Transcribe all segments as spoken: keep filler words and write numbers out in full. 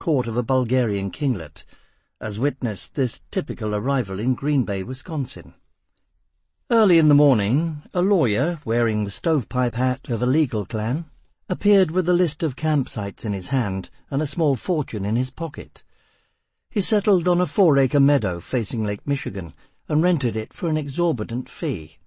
court of a Bulgarian kinglet, as witnessed this typical arrival in Green Bay, Wisconsin. Early in the morning, a lawyer, wearing the stovepipe hat of a legal clan, appeared with a list of campsites in his hand and a small fortune in his pocket. He settled on a four-acre meadow facing Lake Michigan and rented it for an exorbitant fee.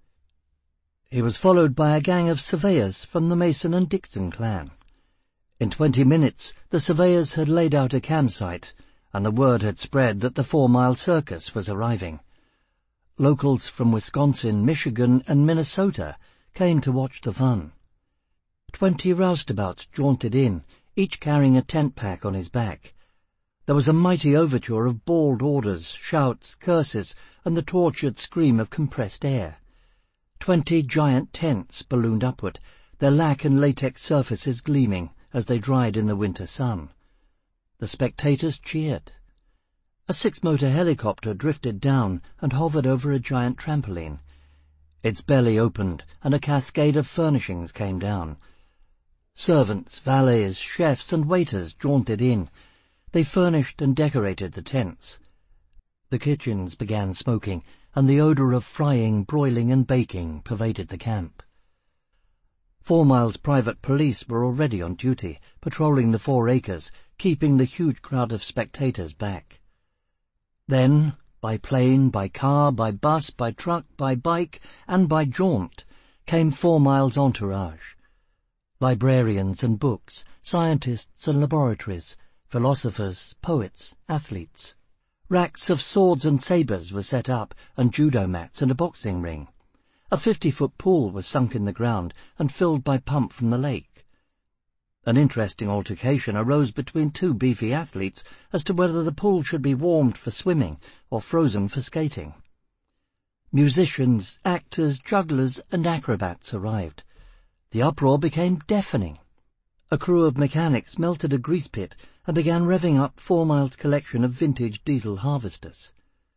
He was followed by a gang of surveyors from the Mason and Dixon clan. In twenty minutes the surveyors had laid out a campsite, and the word had spread that the Four-Mile Circus was arriving. Locals from Wisconsin, Michigan, and Minnesota came to watch the fun. Twenty roustabouts jaunted in, each carrying a tent pack on his back. There was a mighty overture of bawled orders, shouts, curses, and the tortured scream of compressed air. Twenty giant tents ballooned upward, their lac and latex surfaces gleaming as they dried in the winter sun. The spectators cheered. A six-motor helicopter drifted down and hovered over a giant trampoline. Its belly opened, and a cascade of furnishings came down. Servants, valets, chefs, and waiters jaunted in. They furnished and decorated the tents. The kitchens began smoking, and the odour of frying, broiling, and baking pervaded the camp. Four Mile's private police were already on duty, patrolling the four acres, keeping the huge crowd of spectators back. Then, by plane, by car, by bus, by truck, by bike, and by jaunt, came Four Mile's entourage. Librarians and books, scientists and laboratories, philosophers, poets, athletes. Racks of swords and sabres were set up, and judo mats and a boxing ring. A fifty-foot pool was sunk in the ground and filled by pump from the lake. An interesting altercation arose between two beefy athletes as to whether the pool should be warmed for swimming or frozen for skating. Musicians, actors, jugglers, and acrobats arrived. The uproar became deafening. A crew of mechanics melted a grease pit and began revving up Four Mile's collection of vintage diesel harvesters.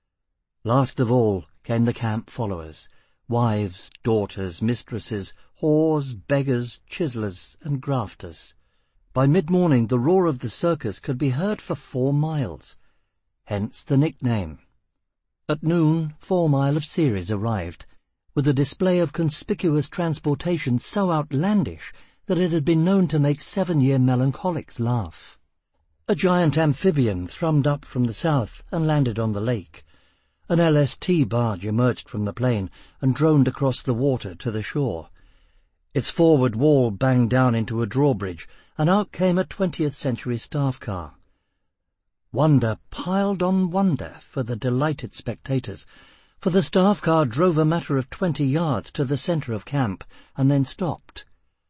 Last of all came the camp followers, wives, daughters, mistresses, whores, beggars, chisellers, and grafters. By mid-morning the roar of the circus could be heard for four miles, hence the nickname. At noon, Four Mile of Ceres arrived, with a display of conspicuous transportation so outlandish that it had been known to make seven-year melancholics laugh. A giant amphibian thrummed up from the south and landed on the lake. An L S T barge emerged from the plain and droned across the water to the shore. Its forward wall banged down into a drawbridge, and out came a twentieth-century staff car. Wonder piled on wonder for the delighted spectators, for the staff car drove a matter of twenty yards to the centre of camp and then stopped.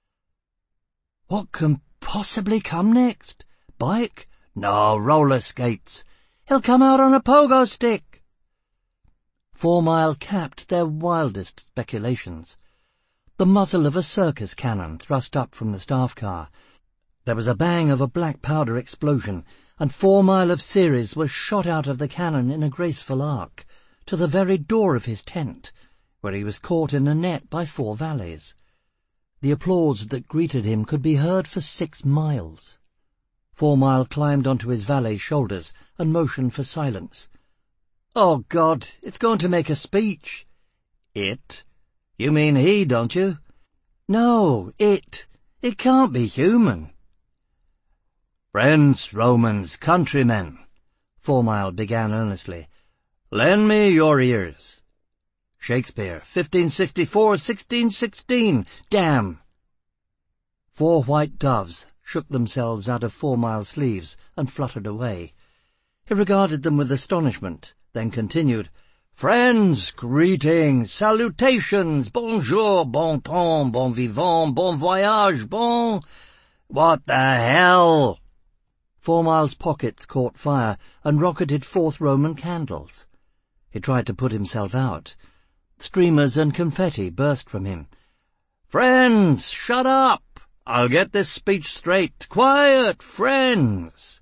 "What can possibly come next? Bike? No, roller skates. He'll come out on a pogo stick." Four Mile capped their wildest speculations. The muzzle of a circus cannon thrust up from the staff car. There was a bang of a black powder explosion, and Four Mile of Ceres was shot out of the cannon in a graceful arc, to the very door of his tent, where he was caught in a net by four valets. The applause that greeted him could be heard for six miles. Four Mile climbed onto his valet's shoulders and motioned for silence. "Oh, God, it's going to make a speech." "It? You mean he, don't you?" "No, it. It can't be human." "Friends, Romans, countrymen," Four Mile began earnestly, "lend me your ears. Shakespeare, fifteen sixty-four, sixteen sixteen, damn!" Four white doves shook themselves out of Four Mile's sleeves and fluttered away. He regarded them with astonishment, then continued, "Friends, greetings, salutations, bonjour, bon temps, bon vivant, bon voyage, bon—" "What the hell?" Four Mile's pockets caught fire and rocketed forth Roman candles. He tried to put himself out. Streamers and confetti burst from him. "Friends, shut up! I'll get this speech straight. Quiet, friends!"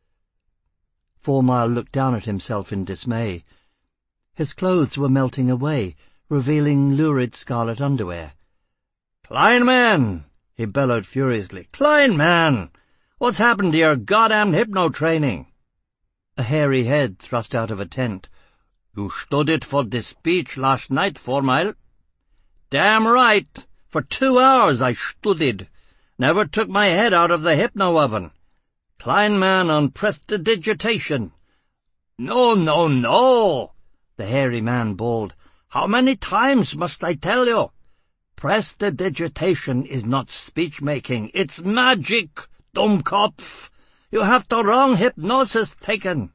Four Mile looked down at himself in dismay. His clothes were melting away, revealing lurid scarlet underwear. "Kleinman!" he bellowed furiously. "Kleinman! What's happened to your goddamn hypno-training? A hairy head thrust out of a tent. You studied for this speech last night, Four Mile. Damn right. For two hours I studied. Never took my head out of the hypno-oven. Kleinman on prestidigitation. No, no, no, the hairy man bawled. How many times must I tell you? Prestidigitation is not speech-making, it's magic, Dummkopf. You have the wrong hypnosis taken.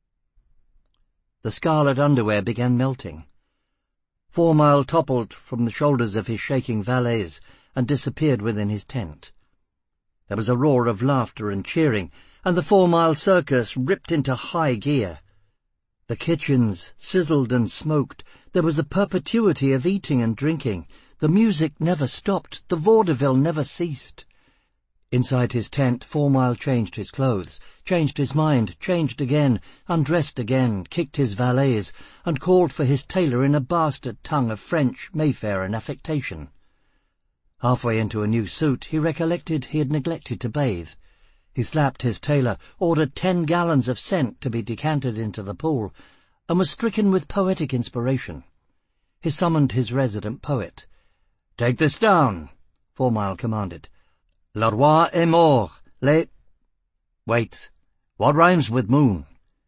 The scarlet underwear began melting. Four Mile toppled from the shoulders of his shaking valets and disappeared within his tent. There was a roar of laughter and cheering, and the Four Mile circus ripped into high gear. The kitchens sizzled and smoked. There was a perpetuity of eating and drinking. The music never stopped. The vaudeville never ceased. Inside his tent, Four Mile changed his clothes, changed his mind, changed again, undressed again, kicked his valets, and called for his tailor in a bastard tongue of French, Mayfair, and affectation. Halfway into a new suit, he recollected he had neglected to bathe. He slapped his tailor, ordered ten gallons of scent to be decanted into the pool, and was stricken with poetic inspiration. He summoned his resident poet. "Take this down," Four Mile commanded. "Le roi est mort, les—" Wait, what rhymes with moon?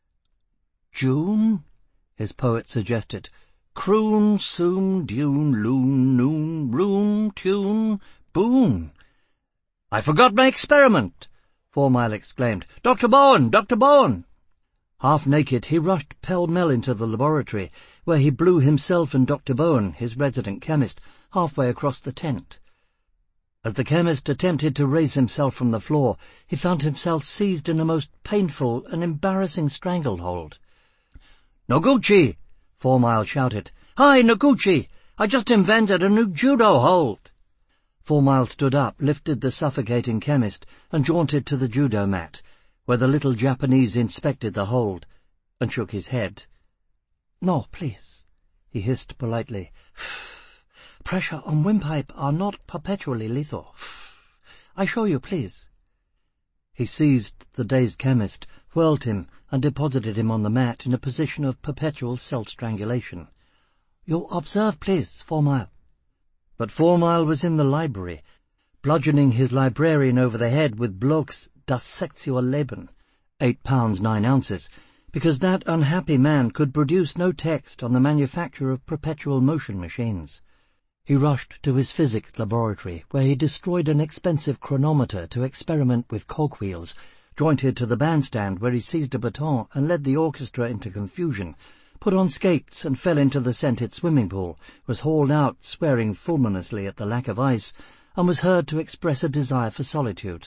"June," his poet suggested. "Croon, soom, dune, loon, noon, room, tune, boon." "I forgot my experiment," Four Mile exclaimed. "Doctor Bowen! Doctor Bowen!" Half-naked, he rushed pell-mell into the laboratory, where he blew himself and Doctor Bowen, his resident chemist, halfway across the tent. As the chemist attempted to raise himself from the floor, he found himself seized in a most painful and embarrassing stranglehold. "Noguchi!" Four Mile shouted. "Hi, Noguchi! I just invented a new judo hold!" Four Mile stood up, lifted the suffocating chemist, and jaunted to the judo mat, where the little Japanese inspected the hold, and shook his head. "No, please," he hissed politely. "Pressure on windpipe are not perpetually lethal. I show you, please." He seized the dazed chemist, whirled him, and deposited him on the mat in a position of perpetual self-strangulation. "You observe, please, Four Mile." But Four Mile was in the library, bludgeoning his librarian over the head with Bloch's Das Sexualleben, eight pounds nine ounces, because that unhappy man could produce no text on the manufacture of perpetual motion machines. He rushed to his physics laboratory, where he destroyed an expensive chronometer to experiment with cogwheels, jointed to the bandstand where he seized a baton and led the orchestra into confusion, put on skates and fell into the scented swimming pool, was hauled out swearing fulminously at the lack of ice, and was heard to express a desire for solitude.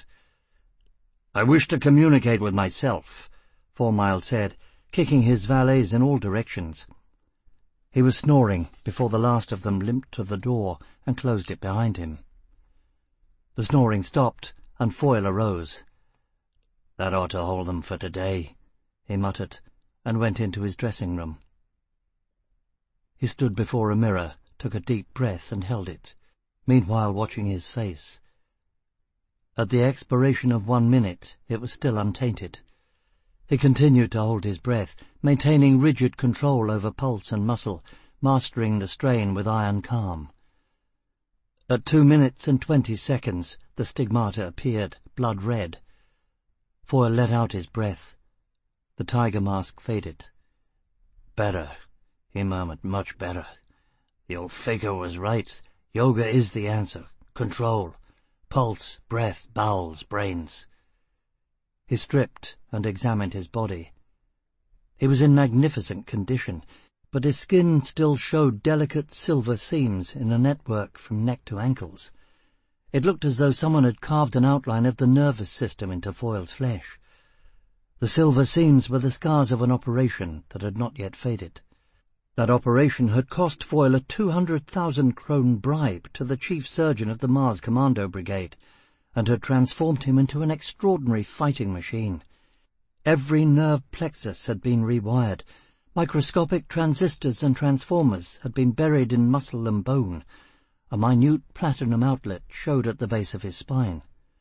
"I wish to communicate with myself," Four Mile said, kicking his valets in all directions. He was snoring before the last of them limped to the door and closed it behind him. The snoring stopped, and Foyle arose. "That ought to hold them for today," he muttered, and went into his dressing-room. He stood before a mirror, took a deep breath, and held it, meanwhile watching his face. At the expiration of one minute it was still untainted. He continued to hold his breath, maintaining rigid control over pulse and muscle, mastering the strain with iron calm. At two minutes and twenty seconds the stigmata appeared, blood red. Foyle let out his breath. The tiger mask faded. "Better," he murmured, "much better. The old faker was right. Yoga is the answer. Control. Pulse, breath, bowels, brains." He stripped and examined his body. He was in magnificent condition, but his skin still showed delicate silver seams in a network from neck to ankles. It looked as though someone had carved an outline of the nervous system into Foyle's flesh. The silver seams were the scars of an operation that had not yet faded. That operation had cost Foyle a two hundred thousand krone bribe to the chief surgeon of the Mars Commando Brigade, and had transformed him into an extraordinary fighting machine. Every nerve plexus had been rewired. Microscopic transistors and transformers had been buried in muscle and bone. A minute platinum outlet showed at the base of his spine.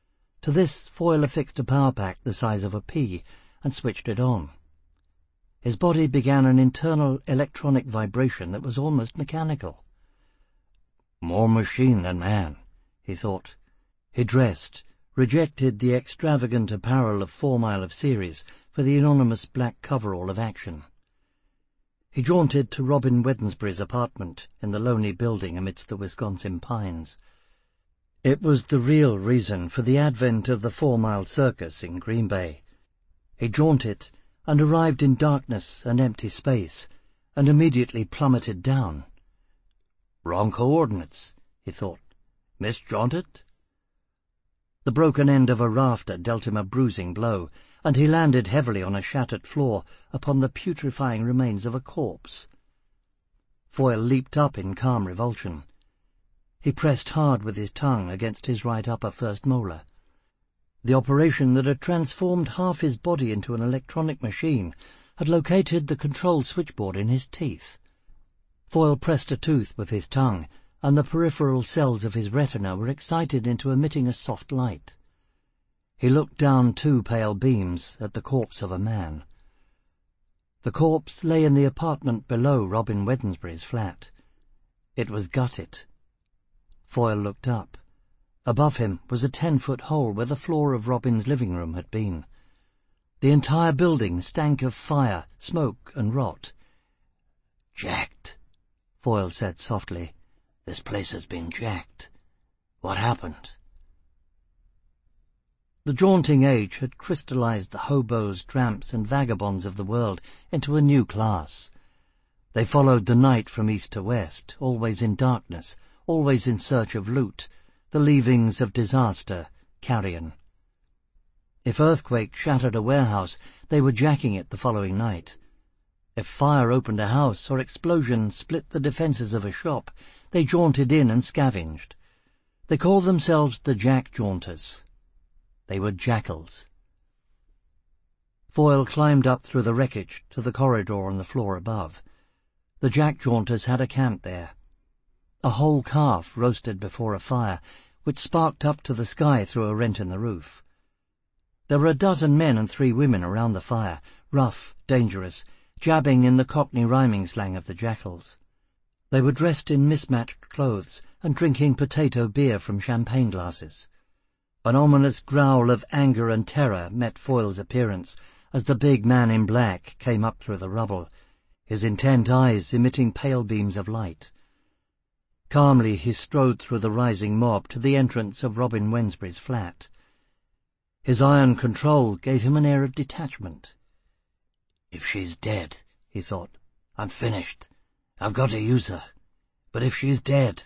To this, Foyle affixed a power pack the size of a pea and switched it on. His body began an internal electronic vibration that was almost mechanical. More machine than man, he thought. He dressed, rejected the extravagant apparel of Four Mile of Ceres for the anonymous black coverall of action. He jaunted to Robin Wednesbury's apartment in the lonely building amidst the Wisconsin pines. It was the real reason for the advent of the Four Mile Circus in Green Bay. He jaunted and arrived in darkness and empty space, and immediately plummeted down. Wrong coordinates, he thought. Misjaunted? The broken end of a rafter dealt him a bruising blow, and he landed heavily on a shattered floor upon the putrefying remains of a corpse. Foyle leaped up in calm revulsion. He pressed hard with his tongue against his right upper first molar. The operation that had transformed half his body into an electronic machine had located the control switchboard in his teeth. Foyle pressed a tooth with his tongue, and the peripheral cells of his retina were excited into emitting a soft light. He looked down two pale beams at the corpse of a man. The corpse lay in the apartment below Robin Wednesbury's flat. It was gutted. Foyle looked up. Above him was a ten-foot hole where the floor of Robin's living room had been. The entire building stank of fire, smoke, and rot. "Jacked," Foyle said softly. "This place has been jacked. What happened?" The jaunting age had crystallized the hobos, tramps, and vagabonds of the world into a new class. They followed the night from east to west, always in darkness, always in search of loot, the leavings of disaster, carrion. If earthquake shattered a warehouse, they were jacking it the following night. If fire opened a house or explosion split the defences of a shop, they jaunted in and scavenged. They called themselves the Jack Jaunters. They were jackals. Foyle climbed up through the wreckage to the corridor on the floor above. The Jack Jaunters had a camp there. A whole calf roasted before a fire, which sparked up to the sky through a rent in the roof. There were a dozen men and three women around the fire, rough, dangerous, jabbing in the Cockney rhyming slang of the jackals. They were dressed in mismatched clothes and drinking potato beer from champagne glasses. An ominous growl of anger and terror met Foyle's appearance as the big man in black came up through the rubble, his intent eyes emitting pale beams of light. Calmly he strode through the rising mob to the entrance of Robin Wednesbury's flat. His iron control gave him an air of detachment. "If she's dead," he thought, "I'm finished. I've got to use her. But if she's dead—"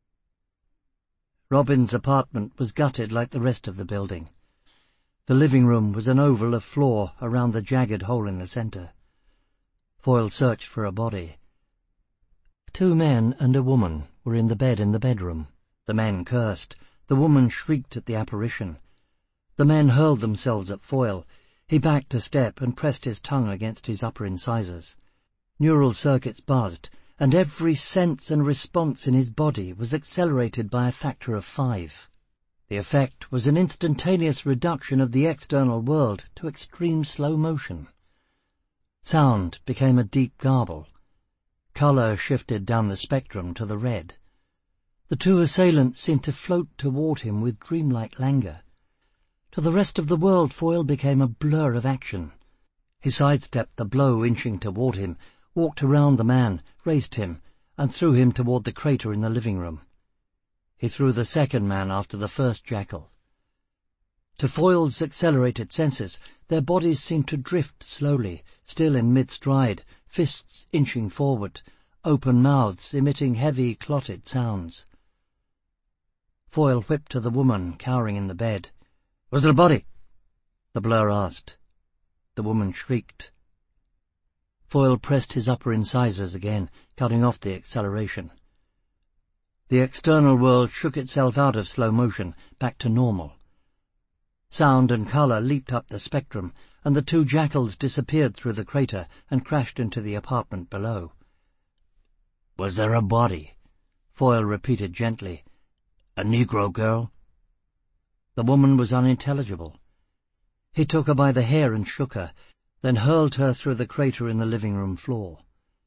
Robin's apartment was gutted like the rest of the building. The living room was an oval of floor around the jagged hole in the centre. Foyle searched for a body. Two men and a woman were in the bed in the bedroom. The men cursed. The woman shrieked at the apparition. The men hurled themselves at Foyle. He backed a step and pressed his tongue against his upper incisors. Neural circuits buzzed, and every sense and response in his body was accelerated by a factor of five. The effect was an instantaneous reduction of the external world to extreme slow motion. Sound became a deep garble. Colour shifted down the spectrum to the red. The two assailants seemed to float toward him with dreamlike languor. To the rest of the world Foyle became a blur of action. He sidestepped the blow inching toward him, walked around the man, raised him, and threw him toward the crater in the living room. He threw the second man after the first jackal. To Foyle's accelerated senses, their bodies seemed to drift slowly, still in mid-stride, fists inching forward, open mouths emitting heavy, clotted sounds. Foyle whipped to the woman cowering in the bed. "Where's the body?" the blur asked. The woman shrieked. Foyle pressed his upper incisors again, cutting off the acceleration. The external world shook itself out of slow motion, back to normal. Sound and colour leaped up the spectrum, and the two jackals disappeared through the crater and crashed into the apartment below. "Was there a body?" Foyle repeated gently. "A Negro girl?" The woman was unintelligible. He took her by the hair and shook her, then hurled her through the crater in the living-room floor.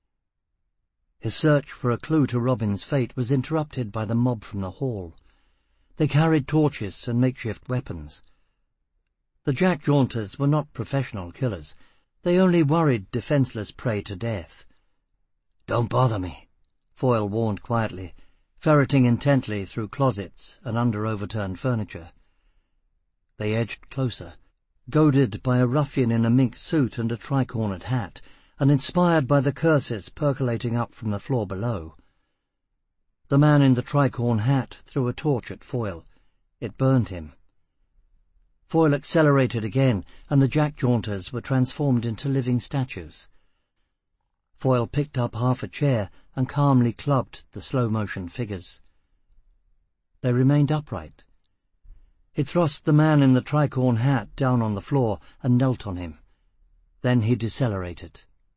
His search for a clue to Robin's fate was interrupted by the mob from the hall. They carried torches and makeshift weapons. The Jack Jaunters were not professional killers. They only worried defenseless prey to death. "Don't bother me," Foyle warned quietly, ferreting intently through closets and under overturned furniture. They edged closer, goaded by a ruffian in a mink suit and a tricornered hat, and inspired by the curses percolating up from the floor below. The man in the tricorn hat threw a torch at Foyle. It burned him. Foyle accelerated again, and the Jack Jaunters were transformed into living statues. Foyle picked up half a chair and calmly clubbed the slow-motion figures. They remained upright. He thrust the man in the tricorn hat down on the floor and knelt on him. Then he decelerated.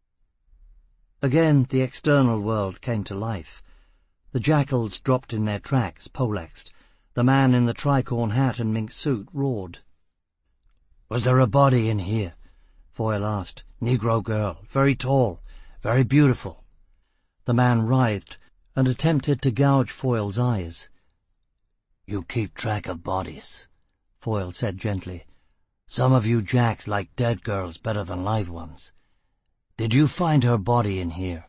Again the external world came to life. The jackals dropped in their tracks, poleaxed. The man in the tricorn hat and mink suit roared. "Was there a body in here?" Foyle asked. "Negro girl, very tall, very beautiful." The man writhed and attempted to gouge Foyle's eyes. "You keep track of bodies," Foyle said gently. "Some of you Jacks like dead girls better than live ones. Did you find her body in here?"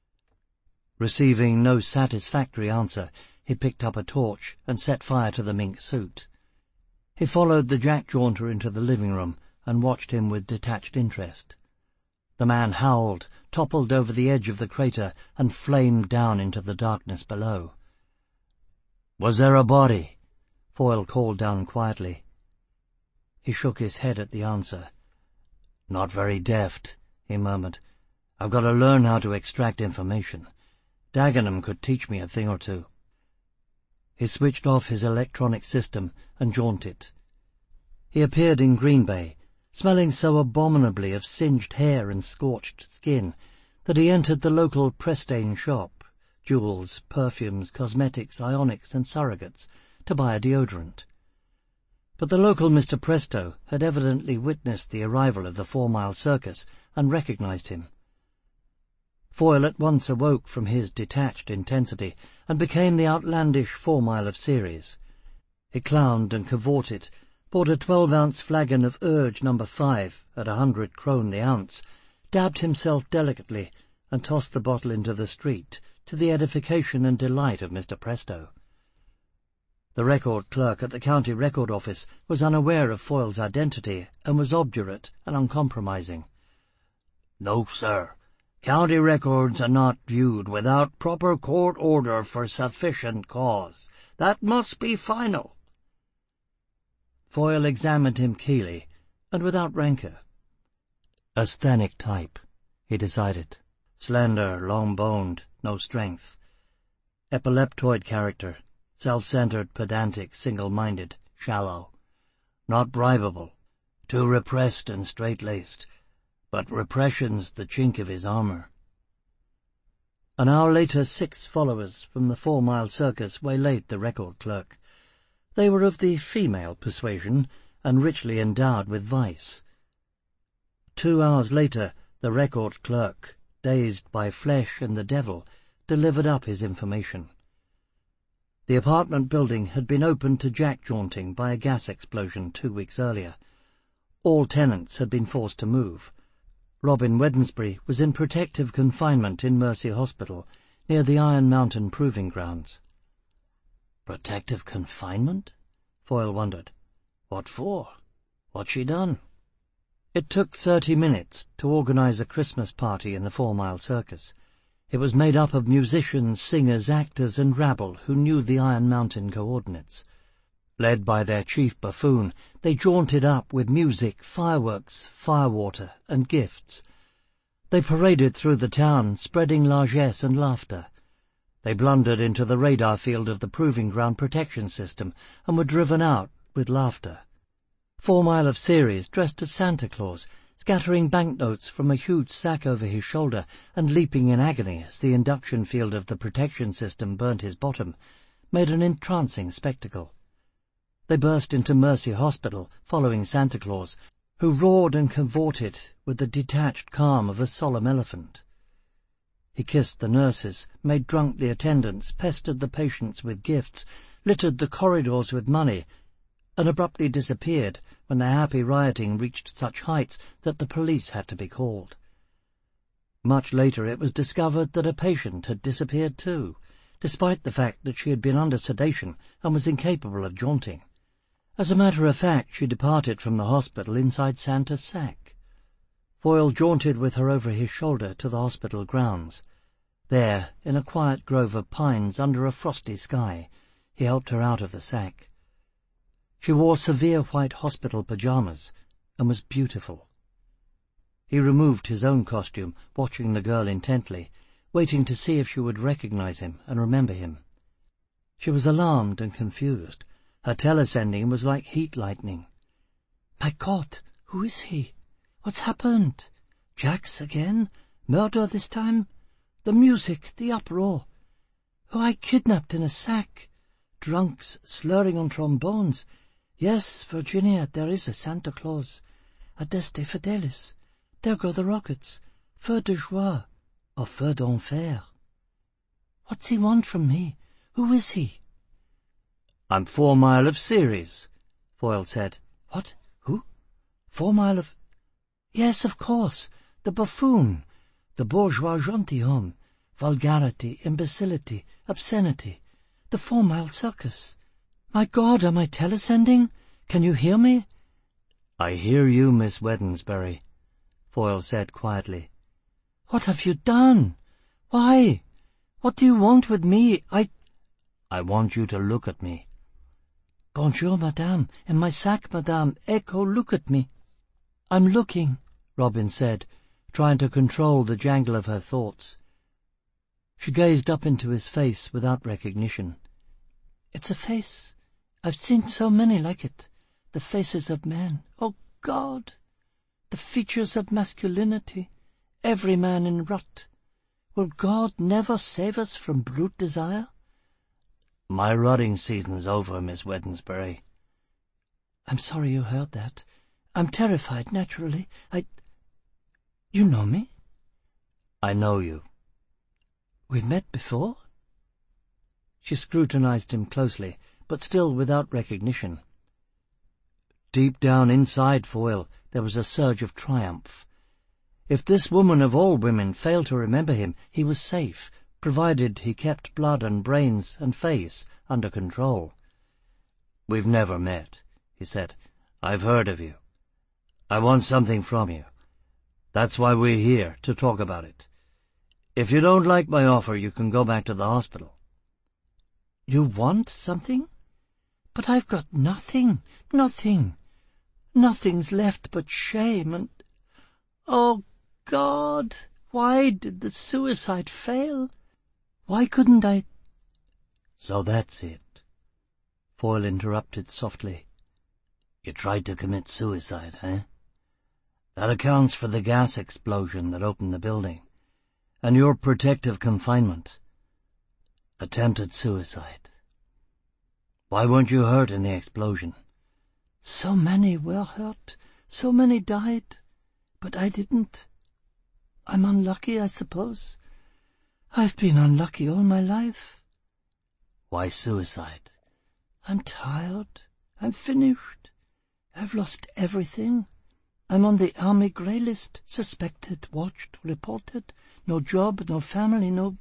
Receiving no satisfactory answer, he picked up a torch and set fire to the mink suit. He followed the Jack Jaunter into the living room and watched him with detached interest. The man howled, toppled over the edge of the crater, and flamed down into the darkness below. "Was there a body?" Foyle called down quietly. He shook his head at the answer. "Not very deft," he murmured. "I've got to learn how to extract information. Dagenham could teach me a thing or two." He switched off his electronic system and jaunted. He appeared in Green Bay, smelling so abominably of singed hair and scorched skin that he entered the local Prestane shop, jewels, perfumes, cosmetics, ionics, and surrogates, to buy a deodorant. But the local Mister Presto had evidently witnessed the arrival of the Four Mile Circus and recognized him. Foyle at once awoke from his detached intensity and became the outlandish Four Mile of Ceres. He clowned and cavorted, bought a twelve-ounce flagon of Urge number five at a hundred krone the ounce, dabbed himself delicately, and tossed the bottle into the street, to the edification and delight of Mister Presto. The record clerk at the county record office was unaware of Foyle's identity and was obdurate and uncompromising. "No, sir. County records are not viewed without proper court order for sufficient cause. That must be final." Foyle examined him keenly, and without rancour. Asthenic type, he decided. Slender, long-boned, no strength. Epileptoid character, self-centered, pedantic, single-minded, shallow. Not bribable, too repressed and straight-laced. But repression's the chink of his armour. An hour later, six followers from the Four Mile Circus waylaid the record clerk. They were of the female persuasion and richly endowed with vice. Two hours later, the record clerk, dazed by flesh and the devil, delivered up his information. The apartment building had been opened to jack jaunting by a gas explosion two weeks earlier. All tenants had been forced to move. Robin Wednesbury was in protective confinement in Mercy Hospital, near the Iron Mountain Proving Grounds. Protective confinement? Foyle wondered. What for? What's she done? It took thirty minutes to organize a Christmas party in the Four Mile Circus. It was made up of musicians, singers, actors, and rabble who knew the Iron Mountain coordinates. Led by their chief buffoon, they jaunted up with music, fireworks, firewater, and gifts. They paraded through the town, spreading largesse and laughter. They blundered into the radar field of the Proving Ground protection system and were driven out with laughter. Four Mile of Ceres, dressed as Santa Claus, scattering banknotes from a huge sack over his shoulder and leaping in agony as the induction field of the protection system burnt his bottom, made an entrancing spectacle. They burst into Mercy Hospital, following Santa Claus, who roared and cavorted with the detached calm of a solemn elephant. He kissed the nurses, made drunk the attendants, pestered the patients with gifts, littered the corridors with money, and abruptly disappeared when the happy rioting reached such heights that the police had to be called. Much later it was discovered that a patient had disappeared too, despite the fact that she had been under sedation and was incapable of jaunting. As a matter of fact, she departed from the hospital inside Santa's sack. Foyle jaunted with her over his shoulder to the hospital grounds. There, in a quiet grove of pines under a frosty sky, he helped her out of the sack. She wore severe white hospital pyjamas and was beautiful. He removed his own costume, watching the girl intently, waiting to see if she would recognize him and remember him. She was alarmed and confused. Her telesending was like heat lightning. "My God, who is he? What's happened? Jax again? Murder this time? The music, the uproar. Who I kidnapped in a sack. Drunks slurring on trombones. Yes, Virginia, there is a Santa Claus. Adeste Fidelis. There go the rockets. Feu de joie, or feu d'enfer. What's he want from me? Who is he?" "I'm Four Mile of Ceres," Foyle said. "What? Who? Four Mile of—" "Yes, of course. The buffoon. The bourgeois gentilhomme. Vulgarity, imbecility, obscenity. The Four Mile Circus. My God, am I telesending? Can you hear me?" "I hear you, Miss Wednesbury," Foyle said quietly. "What have you done? Why? What do you want with me? I—" "I want you to look at me." "Bonjour, madame. In my sack, madame. Echo, look at me." "I'm looking," Robin said, trying to control the jangle of her thoughts. She gazed up into his face without recognition. "It's a face. I've seen so many like it. The faces of men. Oh, God! The features of masculinity. Every man in rut. Will God never save us from brute desire?" "My rutting season's over, Miss Wednesbury." "I'm sorry you heard that. I'm terrified, naturally. I... You know me?" "I know you." "We've met before?" She scrutinized him closely, but still without recognition. Deep down inside Foyle there was a surge of triumph. If this woman of all women failed to remember him, he was safe, provided he kept blood and brains and face under control. "We've never met," he said. "I've heard of you. I want something from you. That's why we're here, to talk about it. If you don't like my offer, you can go back to the hospital." "You want something? But I've got nothing, nothing. Nothing's left but shame and... Oh, God, why did the suicide fail? Why couldn't I—" "So that's it," Foyle interrupted softly. "You tried to commit suicide, eh? That accounts for the gas explosion that opened the building, and your protective confinement. Attempted suicide. Why weren't you hurt in the explosion?" "So many were hurt, so many died, but I didn't. I'm unlucky, I suppose. I've been unlucky all my life." "Why suicide?" "I'm tired. I'm finished. I've lost everything. I'm on the army grey list, suspected, watched, reported. No job, no family, no...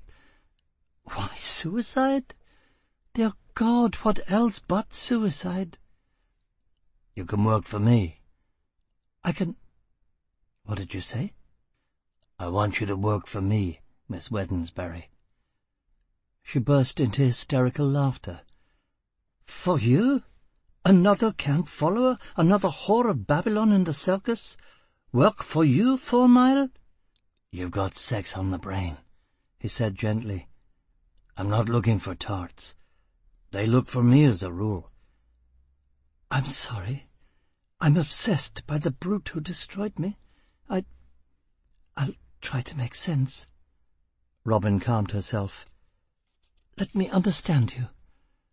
Why suicide? Dear God, what else but suicide?" "You can work for me." "I can—" What did you say?" "I want you to work for me, Miss Wednesbury." She burst into hysterical laughter. "For you? Another camp follower? Another whore of Babylon in the circus? Work for you, Four Mile?" "You've got sex on the brain," he said gently. "I'm not looking for tarts. They look for me as a rule." "I'm sorry. I'm obsessed by the brute who destroyed me. I... I'll try to make sense." Robin calmed herself. "Let me understand you.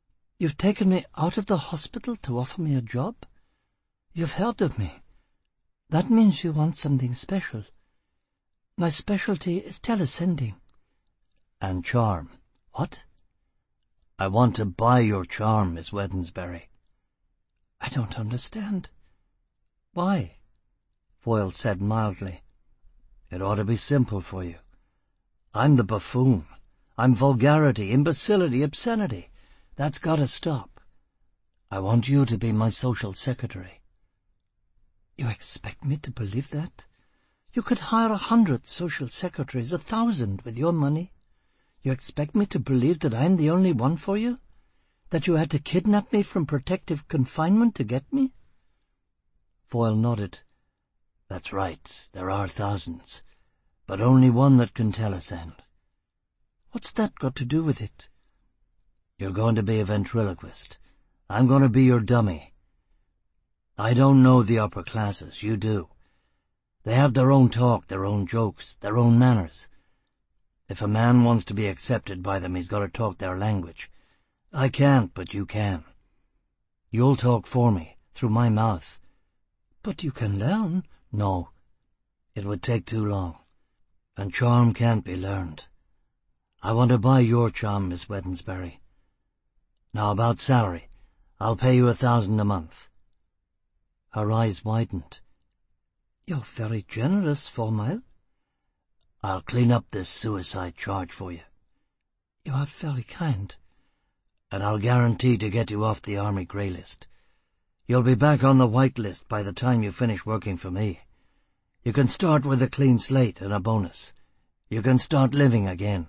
You've taken me out of the hospital to offer me a job? You've heard of me. That means you want something special. My specialty is telesending. And charm. What? I want to buy your charm, Miss Wednesbury. I don't understand. Why? Foyle said mildly. It ought to be simple for you. I'm the buffoon. I'm vulgarity, imbecility, obscenity. That's got to stop. I want you to be my social secretary. You expect me to believe that? You could hire a hundred social secretaries, a thousand, with your money. You expect me to believe that I'm the only one for you? That you had to kidnap me from protective confinement to get me? Foyle nodded. That's right, there are thousands, but only one that can telesend. What's that got to do with it? You're going to be a ventriloquist. I'm going to be your dummy. I don't know the upper classes, you do. They have their own talk, their own jokes, their own manners. If a man wants to be accepted by them, he's got to talk their language. I can't, but you can. You'll talk for me, through my mouth. But you can learn. No, it would take too long. And charm can't be learned. I want to buy your charm, Miss Wednesbury. Now about salary. I'll pay you a thousand a month. Her eyes widened. You're very generous, Fourmile. I'll clean up this suicide charge for you. You are very kind. And I'll guarantee to get you off the Army Grey List. You'll be back on the White List by the time you finish working for me. You can start with a clean slate and a bonus. You can start living again.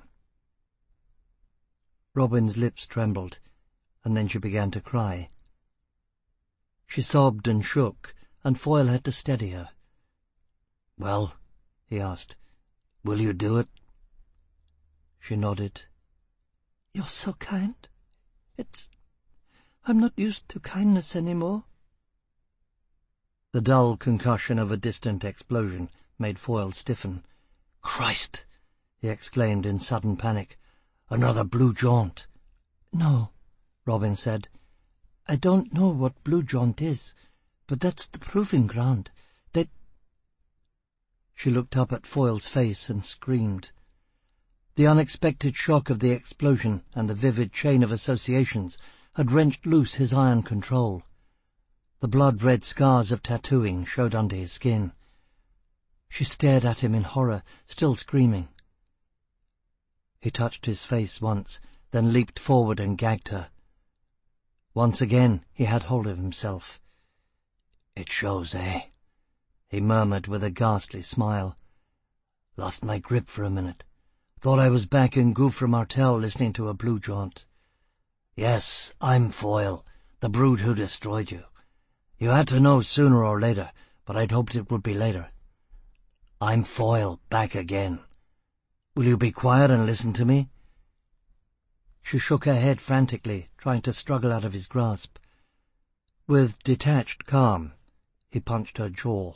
Robin's lips trembled, and then she began to cry. She sobbed and shook, and Foyle had to steady her. Well, he asked, will you do it? She nodded. You're so kind. It's... I'm not used to kindness any more. The dull concussion of a distant explosion made Foyle stiffen. Christ! He exclaimed in sudden panic. Another blue jaunt. No, Robin said. I don't know what blue jaunt is, but that's the proving ground. They... She looked up at Foyle's face and screamed. The unexpected shock of the explosion and the vivid chain of associations had wrenched loose his iron control. The blood-red scars of tattooing showed under his skin. She stared at him in horror, still screaming. He touched his face once, then leaped forward and gagged her. Once again he had hold of himself. "It shows, eh?" he murmured with a ghastly smile. "Lost my grip for a minute. Thought I was back in Gouffre Martel listening to a blue jaunt. Yes, I'm Foyle, the brute who destroyed you. You had to know sooner or later, but I'd hoped it would be later. I'm Foyle, back again. Will you be quiet and listen to me?" She shook her head frantically, trying to struggle out of his grasp. With detached calm, he punched her jaw.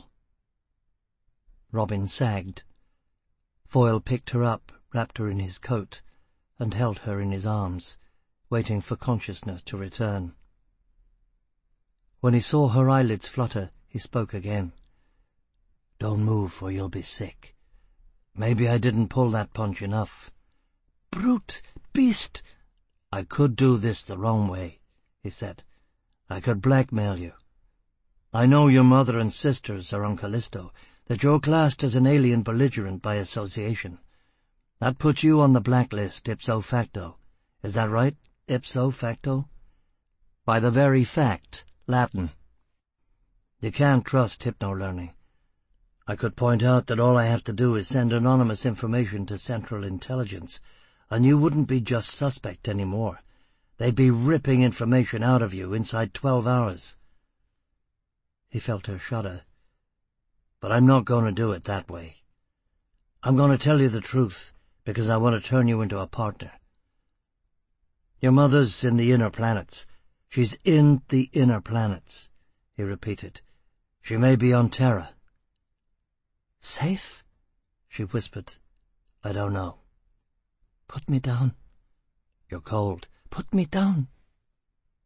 Robin sagged. Foyle picked her up, wrapped her in his coat, and held her in his arms, waiting for consciousness to return. When he saw her eyelids flutter, he spoke again. "Don't move, or you'll be sick. Maybe I didn't pull that punch enough." "Brute! Beast!" "I could do this the wrong way," he said. "I could blackmail you. I know your mother and sisters are on Callisto, that you're classed as an alien belligerent by association. That puts you on the blacklist ipso facto. Is that right? Ipso facto? By the very fact, Latin. You can't trust hypno-learning. I could point out that all I have to do is send anonymous information to Central Intelligence, and you wouldn't be just suspect anymore. They'd be ripping information out of you inside twelve hours. He felt her shudder. "But I'm not going to do it that way. I'm going to tell you the truth, because I want to turn you into a partner. Your mother's in the inner planets. She's in the inner planets," he repeated. "She may be on Terra." "Safe?" she whispered. "I don't know." "Put me down." "You're cold." "Put me down."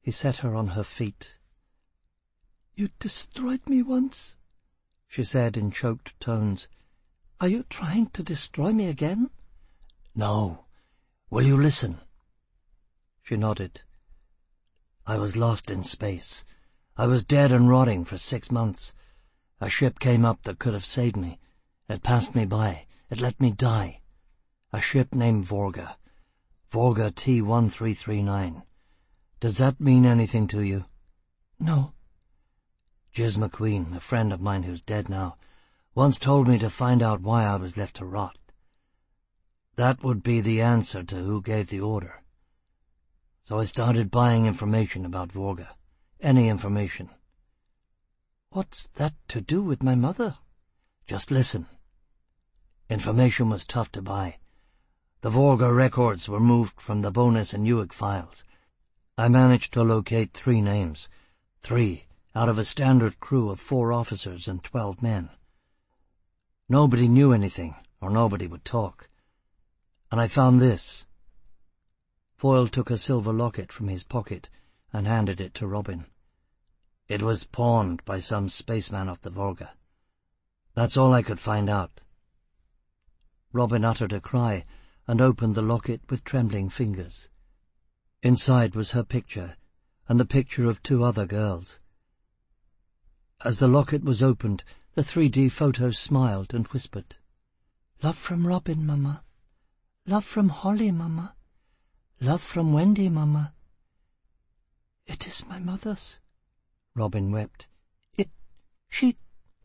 He set her on her feet. "You destroyed me once," she said in choked tones. "Are you trying to destroy me again?" "No. Will you listen?" She nodded. "I was lost in space. I was dead and rotting for six months. A ship came up that could have saved me. It passed me by. It let me die. A ship named Vorga. Vorga T one three three nine. Does that mean anything to you?" "No." Jiz McQueen, a friend of mine who's dead now, once told me to find out why I was left to rot. That would be the answer to who gave the order. So I started buying information about Vorga. Any information. "What's that to do with my mother?" Just listen. Information was tough to buy. The Vorga records were moved from the Bonus and Newick files. I managed to locate three names. Three out of a standard crew of four officers and twelve men. Nobody knew anything, or nobody would talk. And I found this. Foyle took a silver locket from his pocket and handed it to Robin. It was pawned by some spaceman off the Vorga. That's all I could find out. Robin uttered a cry and opened the locket with trembling fingers. Inside was her picture, and the picture of two other girls. As the locket was opened, the three D photo smiled and whispered, "Love from Robin, Mama. Love from Holly, Mama. Love from Wendy, Mama." "It is my mother's," Robin wept. "It... she...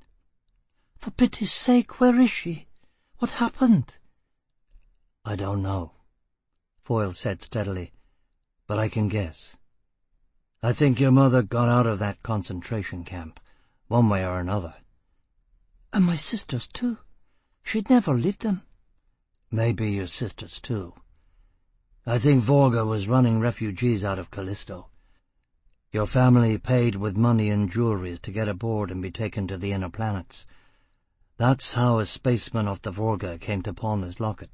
For pity's sake, where is she? What happened?" "I don't know," Foyle said steadily, "but I can guess. I think your mother got out of that concentration camp, one way or another." "And my sisters, too. She'd never leave them." "Maybe your sisters, too. I think Vorga was running refugees out of Callisto. Your family paid with money and jewelry to get aboard and be taken to the inner planets. That's how a spaceman off the Vorga came to pawn this locket."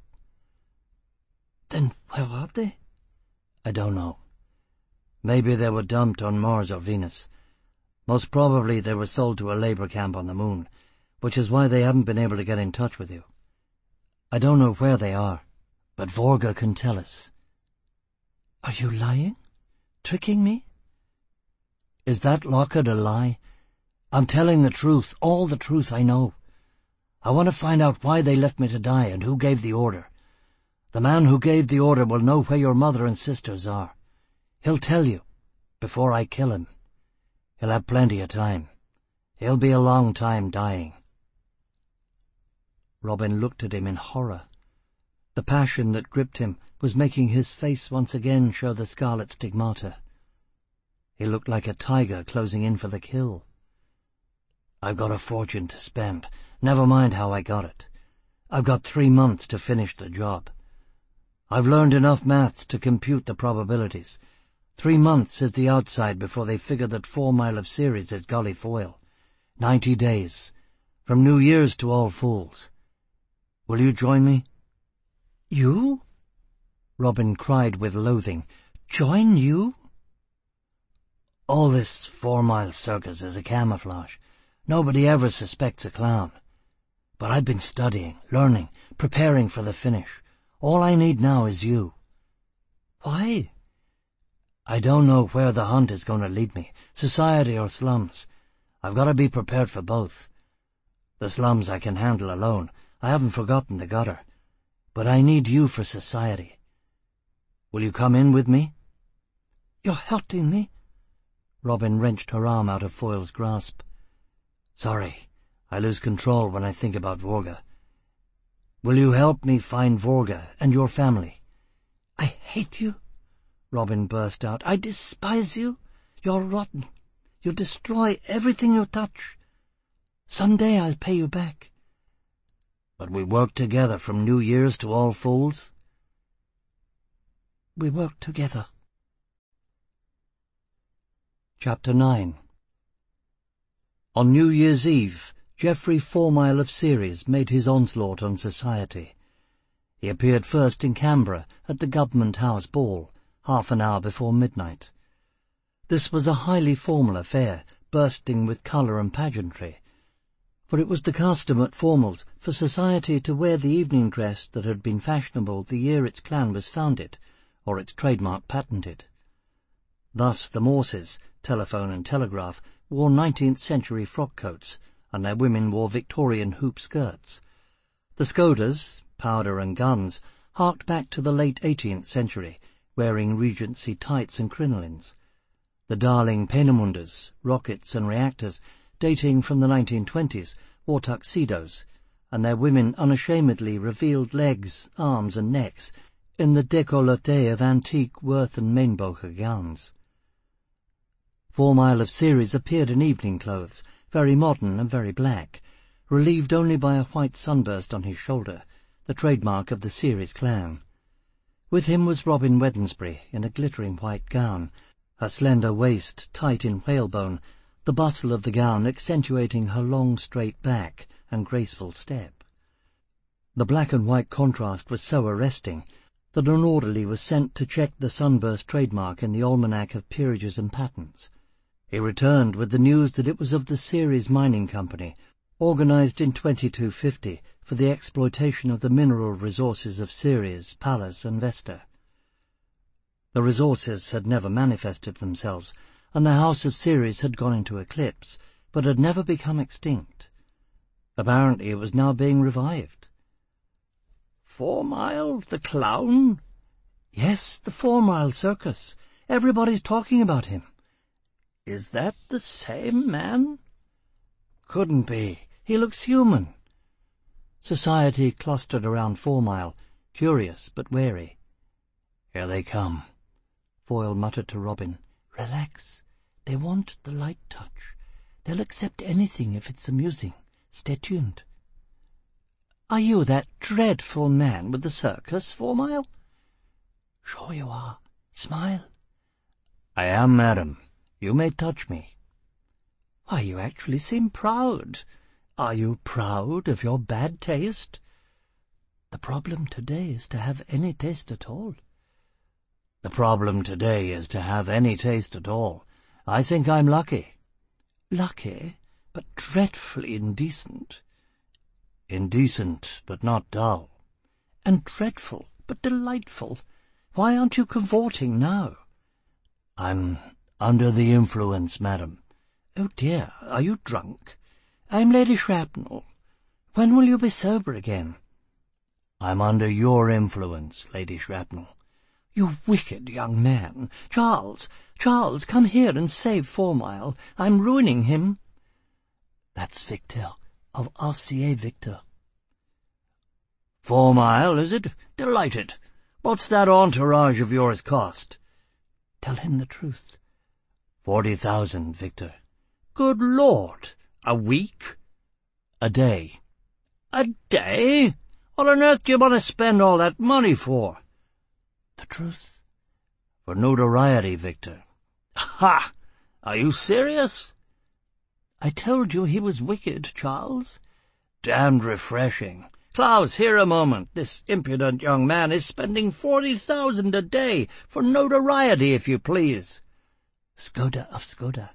"Then where are they?" "I don't know. Maybe they were dumped on Mars or Venus. Most probably they were sold to a labor camp on the moon, which is why they haven't been able to get in touch with you. I don't know where they are, but Vorga can tell us." "Are you lying? Tricking me?" "Is that locket a lie? I'm telling the truth, all the truth I know. I want to find out why they left me to die and who gave the order. The man who gave the order will know where your mother and sisters are. He'll tell you, before I kill him. He'll have plenty of time. He'll be a long time dying." Robin looked at him in horror. The passion that gripped him was making his face once again show the scarlet stigmata. He looked like a tiger closing in for the kill. "I've got a fortune to spend. Never mind how I got it. I've got three months to finish the job. I've learned enough maths to compute the probabilities. Three months is the outside before they figure that four mile of Ceres is Gully Foyle. Ninety days. From New Year's to All Fools. Will you join me?" "You?" Robin cried with loathing. "Join you?" "All this four-mile circus is a camouflage. Nobody ever suspects a clown. But I've been studying, learning, preparing for the finish. All I need now is you." "Why?" "I don't know where the hunt is going to lead me, society or slums. I've got to be prepared for both. The slums I can handle alone. I haven't forgotten the gutter. But I need you for society. Will you come in with me?" "You're hurting me." Robin wrenched her arm out of Foyle's grasp. "Sorry, I lose control when I think about Vorga. Will you help me find Vorga and your family?" "I hate you," Robin burst out. "I despise you. You're rotten. You destroy everything you touch. Some day I'll pay you back." "But we work together from New Year's to All Fools?" "We work together." Chapter nine. On New Year's Eve, Geoffrey Four-Mile of Ceres made his onslaught on society. He appeared first in Canberra at the Government House ball, half an hour before midnight. This was a highly formal affair, bursting with colour and pageantry, for it was the custom at formals for society to wear the evening dress that had been fashionable the year its clan was founded, or its trademark patented. Thus the Morses, telephone and telegraph, wore nineteenth century frock coats, and their women wore Victorian hoop skirts. The Skodas, powder and guns, harked back to the late eighteenth century, wearing Regency tights and crinolines. The darling Peenemundas, rockets and reactors, dating from the nineteen twenties, wore tuxedos, and their women unashamedly revealed legs, arms and necks in the décolleté of antique Worth and Mainbocher gowns. Four Mile of Ceres appeared in evening clothes, very modern and very black, relieved only by a white sunburst on his shoulder, the trademark of the Ceres clan. With him was Robin Wednesbury in a glittering white gown, her slender waist tight in whalebone, the bustle of the gown accentuating her long straight back and graceful step. The black and white contrast was so arresting that an orderly was sent to check the sunburst trademark in the Almanac of Peerages and Patents. He returned with the news that it was of the Ceres Mining Company, organized in twenty-two fifty for the exploitation of the mineral resources of Ceres, Pallas, and Vesta. The resources had never manifested themselves, and the house of Ceres had gone into eclipse, but had never become extinct. Apparently it was now being revived. "Four Mile, the clown?" "Yes, the Four Mile Circus. Everybody's talking about him." "Is that the same man?" "Couldn't be. He looks human." Society clustered around Four Mile, curious but wary. "Here they come," Foyle muttered to Robin. "Relax. They want the light touch. They'll accept anything if it's amusing. Stay tuned." "Are you that dreadful man with the circus, Four Mile?" "Sure you are. Smile." "I am, madam. You may touch me." "Why, you actually seem proud. Are you proud of your bad taste?" "The problem today is to have any taste at all." "The problem today is to have any taste at all. I think I'm lucky." "Lucky, but dreadfully indecent." "Indecent, but not dull." "And dreadful, but delightful. Why aren't you cavorting now?" "I'm under the influence, madam." "Oh dear, are you drunk?" "I'm Lady Shrapnel. When will you be sober again?" "I'm under your influence, Lady Shrapnel." "You wicked young man! Charles, Charles, come here and save Four Mile. I'm ruining him." "That's Victor, of R C A Victor." "Four Mile, is it? Delighted. What's that entourage of yours cost?" "Tell him the truth." Forty thousand, Victor." "Good Lord! A week?" "A day." "A day? What on earth do you want to spend all that money for?" "The truth." "For notoriety, Victor." "Ha! Are you serious?" "I told you he was wicked, Charles." "Damned refreshing." "Klaus, here a moment. This impudent young man is spending forty thousand a day for notoriety, if you please." "Skoda of Skoda."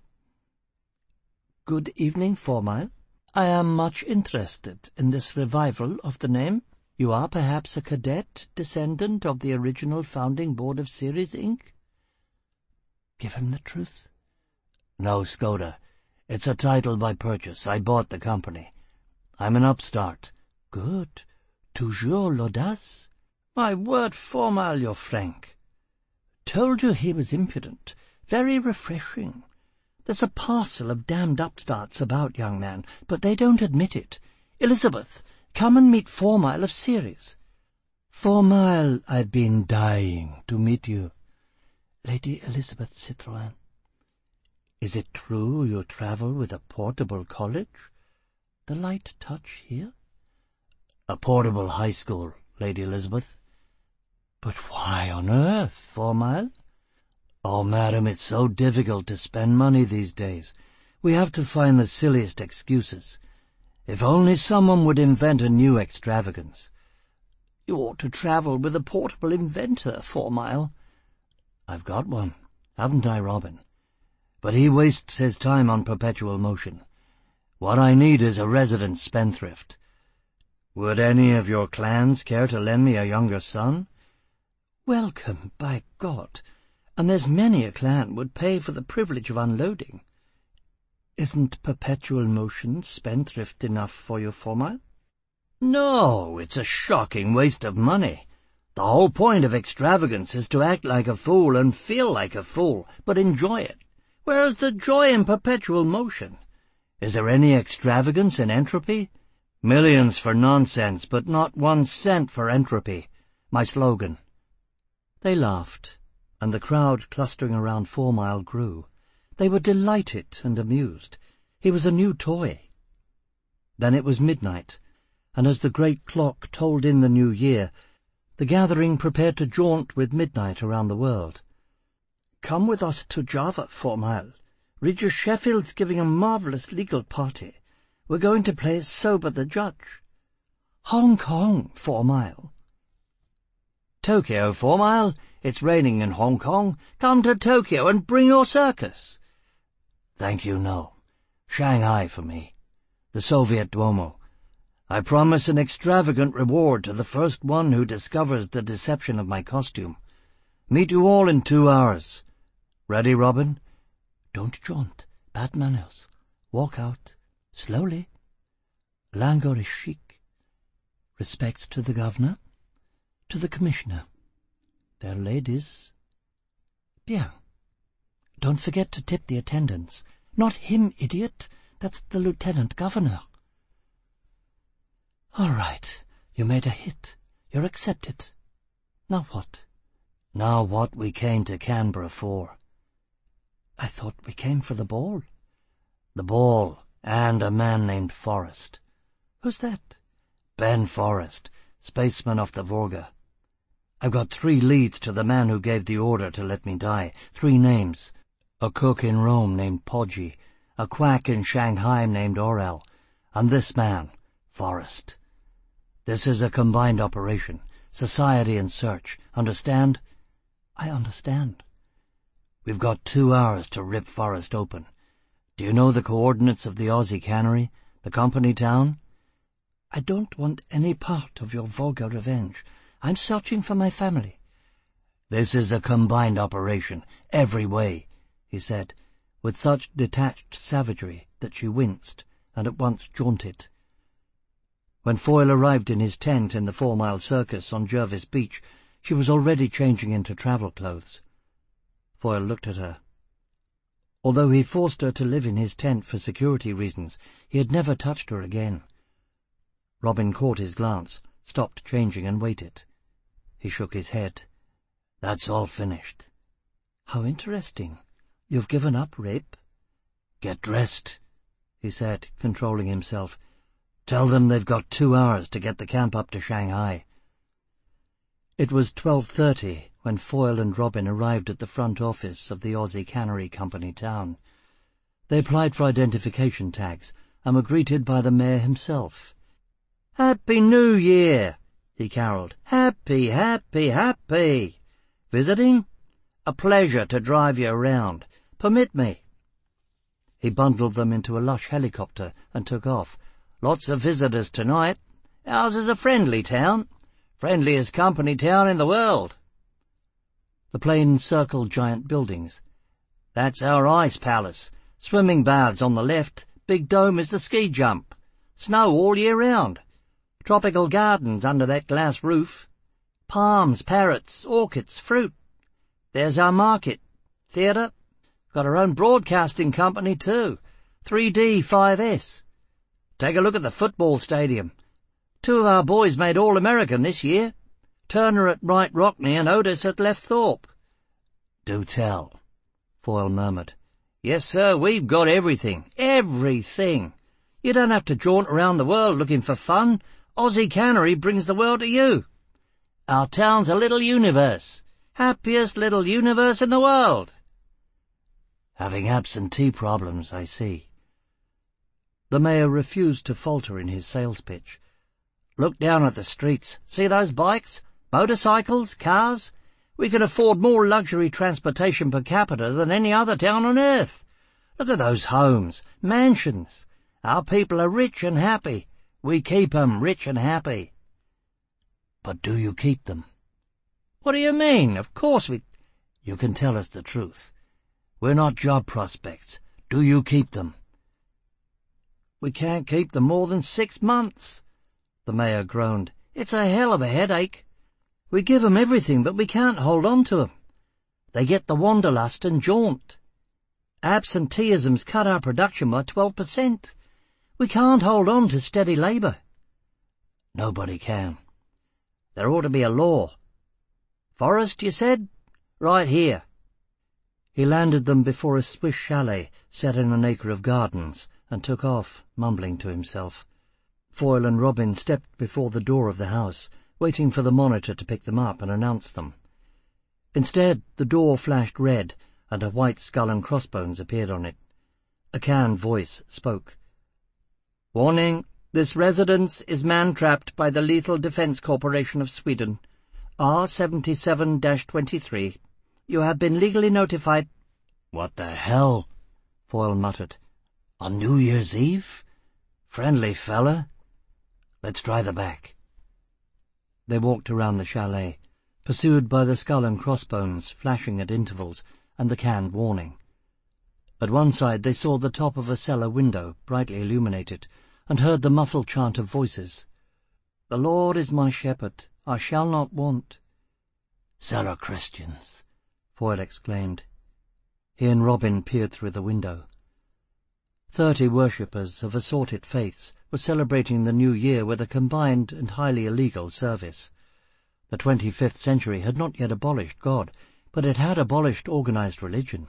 "Good evening, Four Mile. I am much interested in this revival of the name. You are perhaps a cadet, descendant of the original founding board of Ceres, Incorporated? "Give him the truth." "No, Skoda. It's a title by purchase. I bought the company. I'm an upstart." "Good. Toujours l'audace." "My word, Four Mile, you're frank." "Told you he was impudent. Very refreshing. There's a parcel of damned upstarts about, young man, but they don't admit it. Elizabeth, come and meet Four Mile of Ceres." "Four Mile, I've been dying to meet you." "Lady Elizabeth Citroën." "Is it true you travel with a portable college?" "The light touch here?" "A portable high school, Lady Elizabeth." "But why on earth, Four Mile?" "Oh, madam, it's so difficult to spend money these days. We have to find the silliest excuses. If only someone would invent a new extravagance." "You ought to travel with a portable inventor, Four Mile." "I've got one, haven't I, Robin? but he wastes his time on perpetual motion. What I need is a resident spendthrift. Would any of your clans care to lend me a younger son? Welcome, by God, and there's many a clan would pay for the privilege of unloading. Isn't perpetual motion spendthrift enough for you, Four-Mile? No, it's a shocking waste of money. The whole point of extravagance is to act like a fool and feel like a fool, but enjoy it. Where's the joy in perpetual motion? Is there any extravagance in entropy? Millions for nonsense, but not one cent for entropy. My slogan. They laughed, and the crowd clustering around Four-Mile grew. They were delighted and amused. He was a new toy. Then it was midnight, and as the great clock tolled in the new year, the gathering prepared to jaunt with midnight around the world. "Come with us to Java, Four-Mile. Regis Sheffield's giving a marvellous legal party. We're going to play Sober the Judge." "Hong Kong, Four-Mile." "Tokyo, Four-Mile. It's raining in Hong Kong. Come to Tokyo and bring your circus." "Thank you, no. Shanghai for me. The Soviet Duomo. I promise an extravagant reward to the first one who discovers the deception of my costume. Meet you all in two hours. Ready, Robin?" "Don't jaunt. Bad manners. Walk out. Slowly. Languor is chic. Respects to the governor. To the commissioner. They're ladies. Bien. Don't forget to tip the attendants. Not him, idiot. That's the lieutenant governor." "All right. You made a hit. You're accepted. Now what?" "Now what we came to Canberra for." "I thought we came for the ball." "The ball, and a man named Forrest." "Who's that?" "Ben Forrest, spaceman off the Vorga. I've got three leads to the man who gave the order to let me die. Three names. A cook in Rome named Podgy, a quack in Shanghai named Orel, and this man, Forrest. This is a combined operation. Society in search. Understand?" "I understand." "We've got two hours to rip Forrest open. Do you know the coordinates of the Aussie cannery, the company town?" "I don't want any part of your vulgar revenge. I'm searching for my family." "This is a combined operation, every way," he said, with such detached savagery that she winced and at once jaunted. When Foyle arrived in his tent in the Four-Mile Circus on Jervis Beach, she was already changing into travel clothes. Foyle looked at her. Although he forced her to live in his tent for security reasons, he had never touched her again. Robin caught his glance, stopped changing and waited. He shook his head. "That's all finished." "How interesting. You've given up rape?" "Get dressed," he said, controlling himself. "Tell them they've got two hours to get the camp up to Shanghai." It was twelve thirty when Foyle and Robin arrived at the front office of the Aussie Cannery Company town. They applied for identification tags and were greeted by the mayor himself. "Happy New Year!" he caroled. "Happy, happy, happy! Visiting? A pleasure to drive you around. Permit me." He bundled them into a lush helicopter and took off. "Lots of visitors tonight. Ours is a friendly town. Friendliest company town in the world." The plane circled giant buildings. "That's our ice palace. Swimming baths on the left. Big dome is the ski jump. Snow all year round. Tropical gardens under that glass roof. Palms, parrots, orchids, fruit. There's our market. Theatre. Got our own broadcasting company too. three D five S. Take a look at the football stadium. Two of our boys made All-American this year. Turner at Right Rockney and Otis at Left Thorpe." "Do tell," Foyle murmured. "Yes, sir, we've got everything. Everything. You don't have to jaunt around the world looking for fun. Aussie Cannery brings the world to you. Our town's a little universe. Happiest little universe in the world." "Having absentee problems, I see." The mayor refused to falter in his sales pitch. "Look down at the streets. See those bikes? Motorcycles? Cars? We can afford more luxury transportation per capita than any other town on earth. Look at those homes, mansions. Our people are rich and happy. We keep 'em rich and happy." "But do you keep them?" "What do you mean? Of course we—" "You can tell us the truth. We're not job prospects. Do you keep them?" "We can't keep them more than six months. The mayor groaned. "It's a hell of a headache. We give 'em everything, but we can't hold on to 'em. They get the wanderlust and jaunt. Absenteeism's cut our production by twelve percent. We can't hold on to steady labour." "Nobody can." "There ought to be a law. Forest, you said? Right here." He landed them before a Swiss chalet set in an acre of gardens and took off, mumbling to himself. Foyle and Robin stepped before the door of the house, waiting for the monitor to pick them up and announce them. Instead, the door flashed red, and a white skull and crossbones appeared on it. A canned voice spoke. "Warning, this residence is man-trapped by the Lethal Defence Corporation of Sweden, R seventy-seven dash twenty-three. You have been legally notified—" "What the hell?" Foyle muttered. "On New Year's Eve? Friendly fella. Let's try the back." They walked around the chalet, pursued by the skull and crossbones flashing at intervals and the canned warning. At one side they saw the top of a cellar window brightly illuminated, and heard the muffled chant of voices. "The Lord is my shepherd, I shall not want." "Cellar Christians," Foyle exclaimed. He and Robin peered through the window. Thirty worshippers of assorted faiths were celebrating the new year with a combined and highly illegal service. The twenty-fifth century had not yet abolished God, but it had abolished organized religion.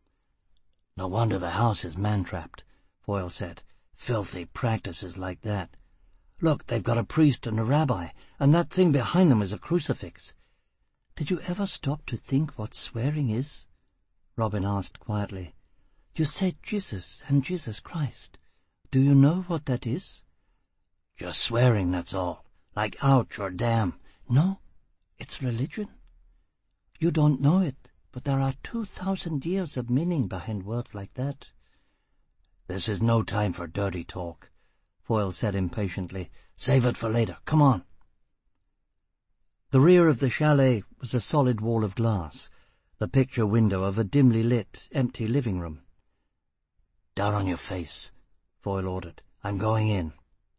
"No wonder the house is man-trapped," Foyle said. "Filthy practices like that. Look, they've got a priest and a rabbi, and that thing behind them is a crucifix." "Did you ever stop to think what swearing is?" Robin asked quietly. "You said Jesus and Jesus Christ. Do you know what that is?" "Just swearing, that's all. Like ouch or damn." "No, it's religion. You don't know it, but there are two thousand years of meaning behind words like that." "This is no time for dirty talk," Foyle said impatiently. "Save it for later. Come on." The rear of the chalet was a solid wall of glass, the picture window of a dimly lit, empty living room. "Down on your face," Foyle ordered. "I'm going in."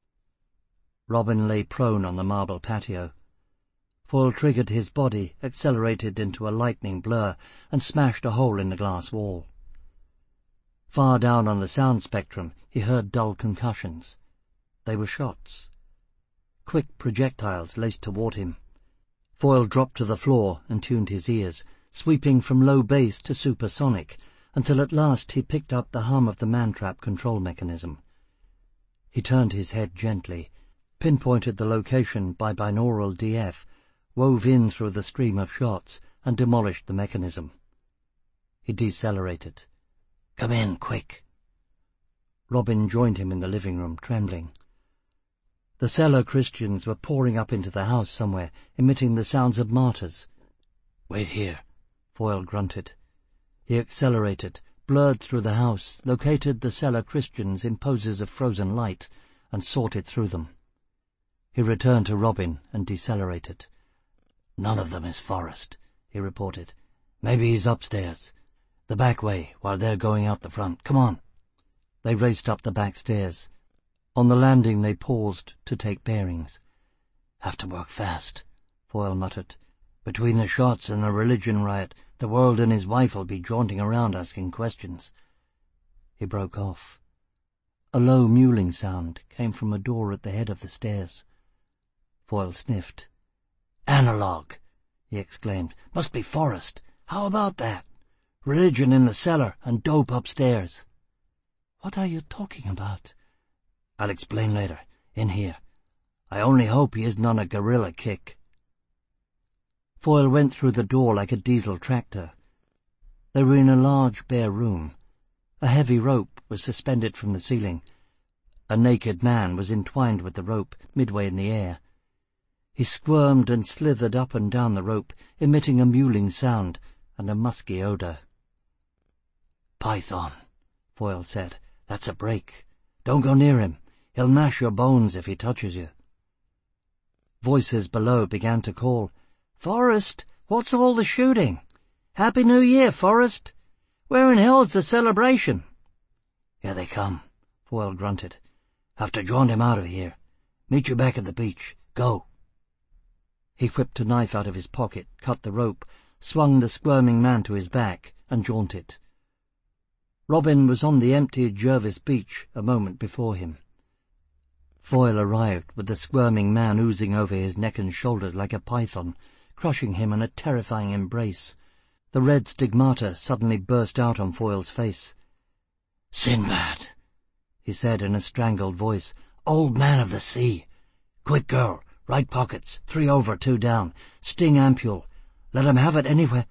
Robin lay prone on the marble patio. Foyle triggered his body, accelerated into a lightning blur, and smashed a hole in the glass wall. Far down on the sound spectrum he heard dull concussions. They were shots. Quick projectiles laced toward him. Foyle dropped to the floor and tuned his ears, sweeping from low bass to supersonic, until at last he picked up the hum of the man-trap control mechanism. He turned his head gently, pinpointed the location by binaural D F, wove in through the stream of shots, and demolished the mechanism. He decelerated. "Come in, quick." Robin joined him in the living room, trembling. The cellar Christians were pouring up into the house somewhere, emitting the sounds of martyrs. "Wait here," Foyle grunted. He accelerated, blurred through the house, located the cellar Christians in poses of frozen light, and sorted through them. He returned to Robin and decelerated. "None of them is Forrest," he reported. "Maybe he's upstairs. The back way, while they're going out the front. Come on." They raced up the back stairs. On the landing they paused to take bearings. "Have to work fast," Foyle muttered. "Between the shots and the religion riot, the world and his wife will be jaunting around asking questions." He broke off. A low mewling sound came from a door at the head of the stairs. Foyle sniffed. "Analog!" he exclaimed. "Must be Forrest. How about that? Religion in the cellar and dope upstairs." "What are you talking about?" "I'll explain later. In here. I only hope he isn't on a gorilla kick." Foyle went through the door like a diesel tractor. They were in a large, bare room. A heavy rope was suspended from the ceiling. A naked man was entwined with the rope, midway in the air. He squirmed and slithered up and down the rope, emitting a mewling sound and a musky odour. "Python," Foyle said. "That's a break. Don't go near him. He'll mash your bones if he touches you." Voices below began to call, "Forrest, what's all the shooting? Happy New Year, Forrest. Where in hell's the celebration?" "Here they come," Foyle grunted. "Have to jaunt him out of here. Meet you back at the beach. Go." He whipped a knife out of his pocket, cut the rope, swung the squirming man to his back, and jaunted. Robin was on the empty Jervis beach a moment before him. Foyle arrived with the squirming man oozing over his neck and shoulders like a python, crushing him in a terrifying embrace. The red stigmata suddenly burst out on Foyle's face. "Sinbad," he said in a strangled voice. "Old man of the sea. Quick, girl. Right pockets. Three over, two down. Sting ampule. Let him have it anywhere."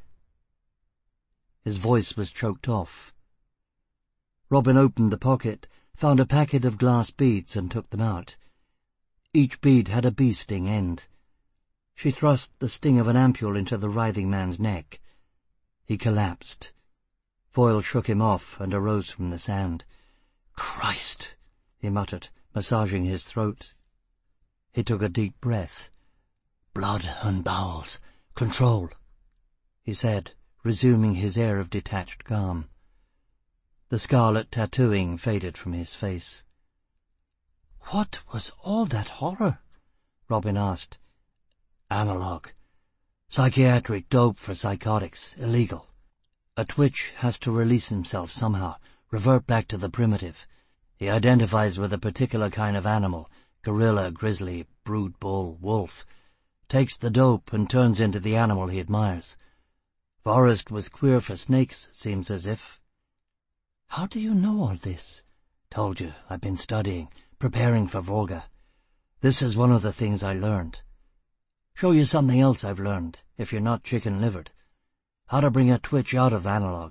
His voice was choked off. Robin opened the pocket, found a packet of glass beads, and took them out. Each bead had a bee-sting end. She thrust the sting of an ampule into the writhing man's neck. He collapsed. Foyle shook him off and arose from the sand. "Christ!" he muttered, massaging his throat. He took a deep breath. "Blood and bowels. Control," he said, resuming his air of detached calm. The scarlet tattooing faded from his face. "What was all that horror?" Robin asked. "Analog. Psychiatric dope for psychotics. Illegal. A twitch has to release himself somehow, revert back to the primitive. He identifies with a particular kind of animal, gorilla, grizzly, brute bull, wolf, takes the dope and turns into the animal he admires. Forrest was queer for snakes, seems as if." "How do you know all this?" "Told you, I've been studying, preparing for Vorga. This is one of the things I learned. Show you something else I've learned, if you're not chicken-livered. How to bring a twitch out of analog."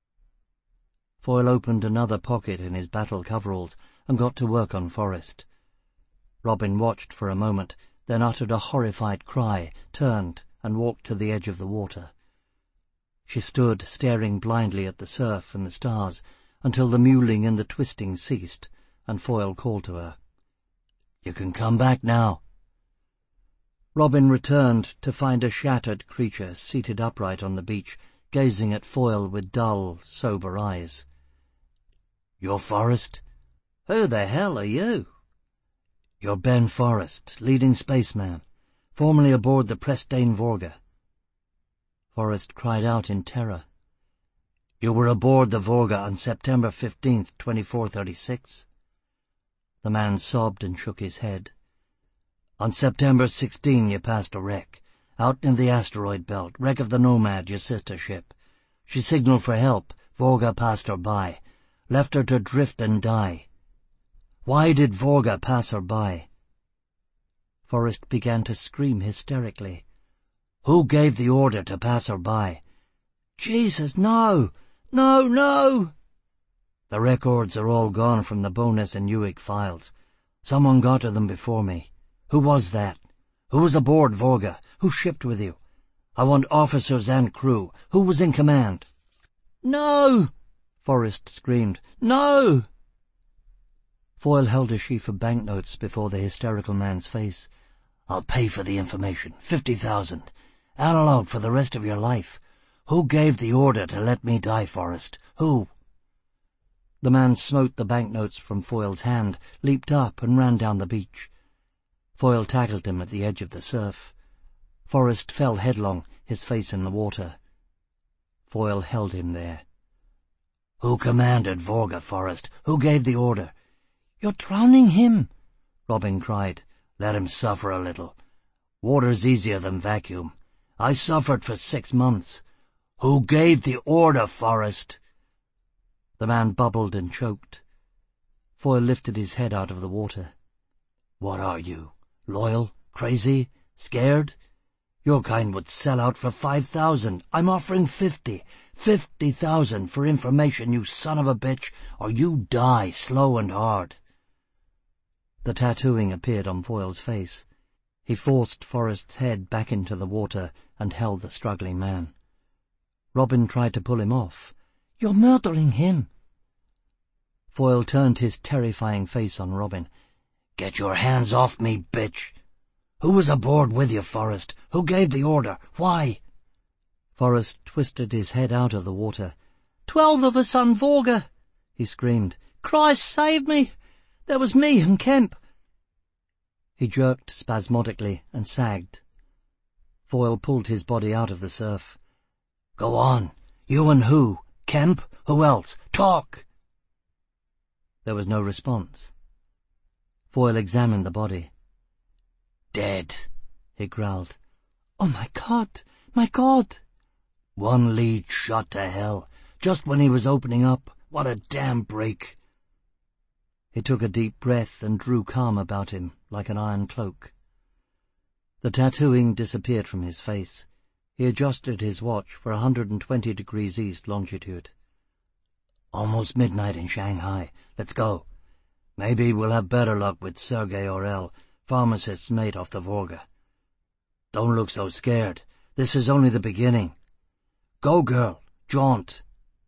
Foyle opened another pocket in his battle coveralls and got to work on Forrest. Robin watched for a moment, then uttered a horrified cry, turned, and walked to the edge of the water. She stood staring blindly at the surf and the stars until the mewling and the twisting ceased, and Foyle called to her. "You can come back now." Robin returned to find a shattered creature seated upright on the beach, gazing at Foyle with dull, sober eyes. "You're Forrest?" "Who the hell are you?" "You're Ben Forrest, leading spaceman, formerly aboard the Prestane Vorga." Forrest cried out in terror. "You were aboard the Vorga on September fifteenth, twenty-four thirty-six. The man sobbed and shook his head. "On September sixteenth you passed a wreck, out in the asteroid belt, wreck of the Nomad, your sister ship. She signaled for help, Vorga passed her by, left her to drift and die. Why did Vorga pass her by?" Forrest began to scream hysterically. "Who gave the order to pass her by?" "Jesus, no! No, no!" "The records are all gone from the Bowness and Newick files. Someone got to them before me. Who was that? Who was aboard Vorga? Who shipped with you? I want officers and crew. Who was in command?" "No!" Forrest screamed. "No!" Foyle held a sheaf of banknotes before the hysterical man's face. "I'll pay for the information. Fifty thousand. Analog for the rest of your life. Who gave the order to let me die, Forrest? Who?" The man smote the banknotes from Foyle's hand, leaped up, and ran down the beach. Foyle tackled him at the edge of the surf. Forrest fell headlong, his face in the water. Foyle held him there. "Who commanded Vorga, Forrest? Who gave the order?" "You're drowning him," Robin cried. "Let him suffer a little. Water's easier than vacuum. I suffered for six months. Who gave the order, Forrest?" The man bubbled and choked. Foyle lifted his head out of the water. "What are you? Loyal? Crazy? Scared? Your kind would sell out for five thousand. I'm offering fifty. Fifty thousand for information, you son of a bitch, or you die slow and hard." The tattooing appeared on Foyle's face. He forced Forrest's head back into the water and held the struggling man. Robin tried to pull him off. "You're murdering him." Foyle turned his terrifying face on Robin. "Get your hands off me, bitch! Who was aboard with you, Forrest? Who gave the order? Why?" Forrest twisted his head out of the water. Twelve of us on Vorga, he screamed. "Christ save me! There was me and Kemp." He jerked spasmodically and sagged. Foyle pulled his body out of the surf. "Go on. You and who? Kemp? Who else? Talk!" There was no response. Foyle examined the body. "Dead," he growled. "Oh, my God! My God!" "One lead shot to hell, just when he was opening up. What a damn break." He took a deep breath and drew calm about him like an iron cloak. The tattooing disappeared from his face. He adjusted his watch for a hundred and twenty degrees east longitude. "Almost midnight in Shanghai. Let's go. Maybe we'll have better luck with Sergei Orel, pharmacist's mate off the Vorga. Don't look so scared. This is only the beginning. Go, girl. Jaunt."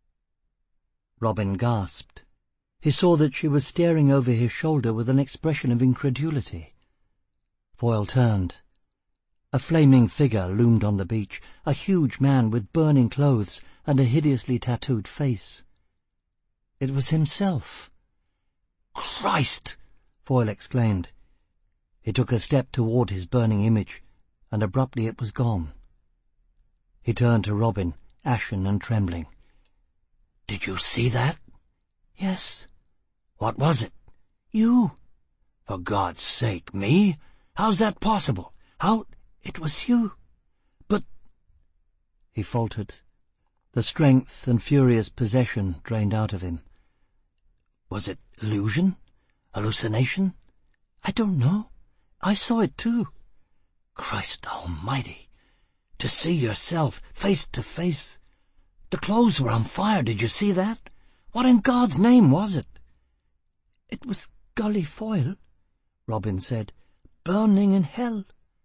Robin gasped. He saw that she was staring over his shoulder with an expression of incredulity. Foyle turned. A flaming figure loomed on the beach, a huge man with burning clothes and a hideously tattooed face. It was himself. "Christ!" Foyle exclaimed. He took a step toward his burning image, and abruptly it was gone. He turned to Robin, ashen and trembling. "Did you see that?" "Yes." "What was it?" "You." "For God's sake, me? How's that possible? How—" "It was you." "But—" He faltered. The strength and furious possession drained out of him. "Was it illusion? Hallucination?" "I don't know. I saw it too." "Christ almighty! To see yourself face to face. The clothes were on fire, did you see that? What in God's name was it?" "It was Gully Foyle," Robin said. "Burning in hell."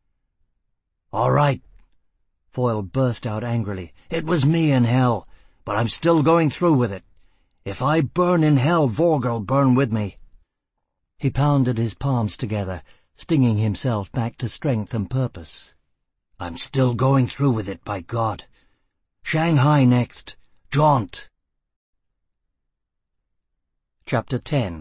"All right." Foyle burst out angrily. "It was me in hell, but I'm still going through with it. If I burn in hell, Vorga'll burn with me." He pounded his palms together, stinging himself back to strength and purpose. "I'm still going through with it, by God. Shanghai next. Jaunt." Chapter ten.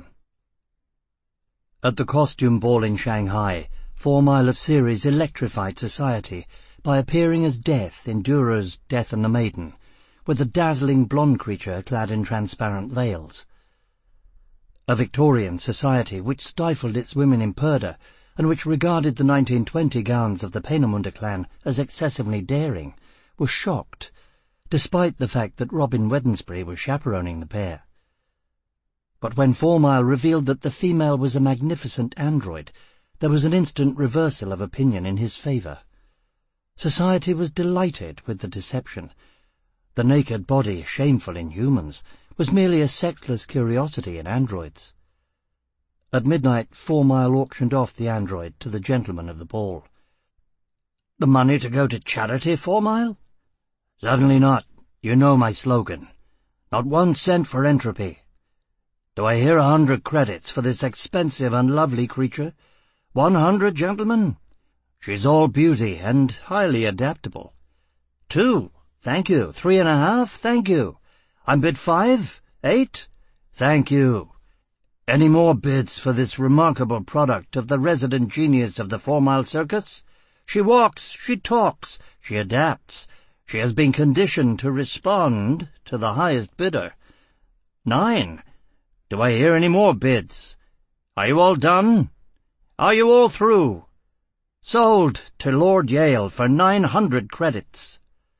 At the costume ball in Shanghai, Four Mile of Ceres electrified society by appearing as Death in Durer's Death and the Maiden, with a dazzling blonde creature clad in transparent veils. A Victorian society which stifled its women in purdah and which regarded the nineteen twenty gowns of the Peenemünde clan as excessively daring, was shocked, despite the fact that Robin Wednesbury was chaperoning the pair. But when Four Mile revealed that the female was a magnificent android, there was an instant reversal of opinion in his favour. Society was delighted with the deception. The naked body, shameful in humans, was merely a sexless curiosity in androids. At midnight, Four Mile auctioned off the android to the gentlemen of the ball. "The money to go to charity, Four Mile?" "Certainly not. You know my slogan. Not one cent for entropy. Do I hear a hundred credits for this expensive and lovely creature? One hundred, gentlemen? She's all beauty and highly adaptable. Two, thank you. Three and a half, thank you. I'm bid five, eight, thank you. Any more bids for this remarkable product of the resident genius of the Four Mile Circus? She walks, she talks, she adapts. She has been conditioned to respond to the highest bidder. Nine. Do I hear any more bids? Are you all done? Are you all through? Sold to Lord Yale for nine hundred credits."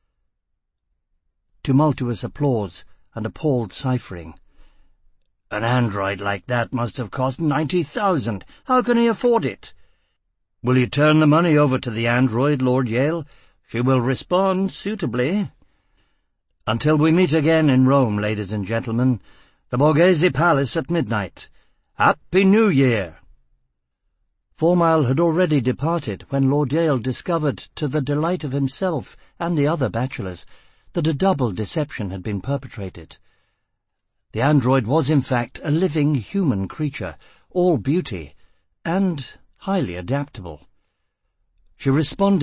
Tumultuous applause and appalled ciphering. "An android like that must have cost ninety thousand. How can he afford it? Will you turn the money over to the android, Lord Yale? She will respond suitably. Until we meet again in Rome, ladies and gentlemen, the Borghese Palace at midnight. Happy New Year!" Four Mile had already departed when Lord Yale discovered, to the delight of himself and the other bachelors, that a double deception had been perpetrated. The android was in fact a living human creature, all beauty, and highly adaptable. She responded